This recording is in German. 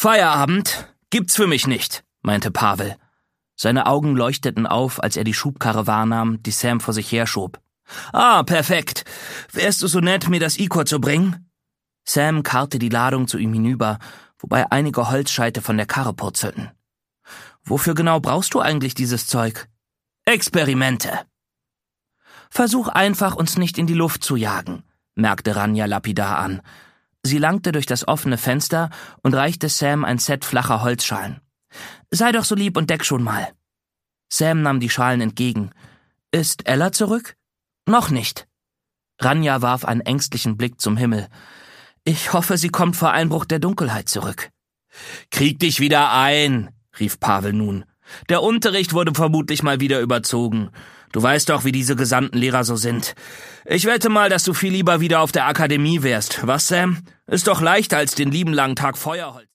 Feierabend gibt's für mich nicht, meinte Pavel. Seine Augen leuchteten auf, als er die Schubkarre wahrnahm, die Sam vor sich herschob. »Ah, perfekt. Wärst du so nett, mir das Ikor zu bringen?« Sam karrte die Ladung zu ihm hinüber, wobei einige Holzscheite von der Karre purzelten. »Wofür genau brauchst du eigentlich dieses Zeug?« »Experimente.« »Versuch einfach, uns nicht in die Luft zu jagen«, merkte Ranja lapidar an. Sie langte durch das offene Fenster und reichte Sam ein Set flacher Holzschalen. »Sei doch so lieb und deck schon mal.« Sam nahm die Schalen entgegen. »Ist Ella zurück?« »Noch nicht.« Ranja warf einen ängstlichen Blick zum Himmel. »Ich hoffe, sie kommt vor Einbruch der Dunkelheit zurück.« »Krieg dich wieder ein«, rief Pavel nun. »Der Unterricht wurde vermutlich mal wieder überzogen. Du weißt doch, wie diese gesandten Lehrer so sind. Ich wette mal, dass du viel lieber wieder auf der Akademie wärst. Was, Sam? Ist doch leichter als den lieben langen Tag Feuerholz.«